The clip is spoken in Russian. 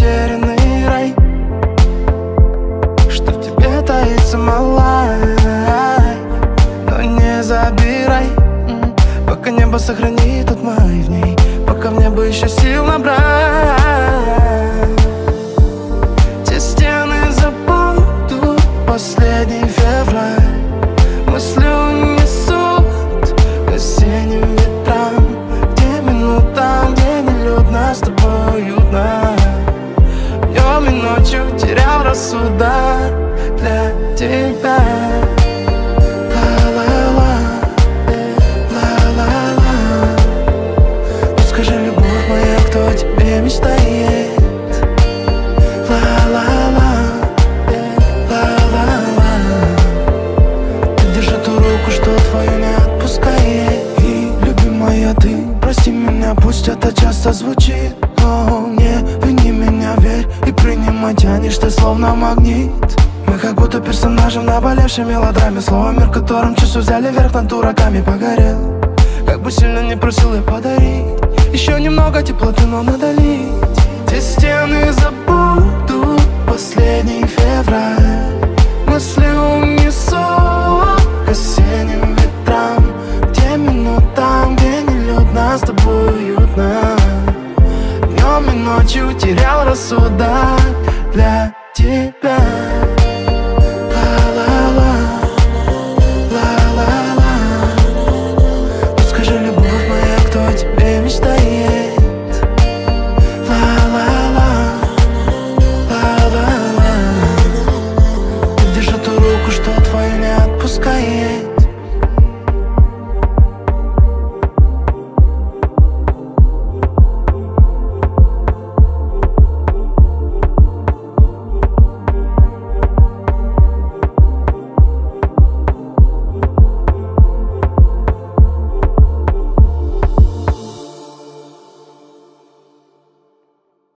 затерянный рай, что в тебе таится малай. Но не забирай, пока небо сохранит тот май в ней, пока в небо еще сил набрать. Те стены забудут последний февраль. Мысли унесут к осенним ветрам, где минутам, где нелюдно с тобой уютно. Днем и ночью терял рассудок для тебя. Скажи, любовь моя, кто о тебе мечтает? Ла-ла-ла, ла-ла-ла. Ты держи ту руку, что твою не отпускает. И, любимая, ты прости меня, пусть это часто звучит, но не вини меня, верь и принимай, тянешь ты словно магнит. Мы как будто персонажи в наболевшей мелодраме, слово мир, которым часу взяли верх над дураками, погорел. Как бы сильно не просил я подарить еще немного теплоты, но надо лить. Те стены забудут последний февраль. Мысли унесут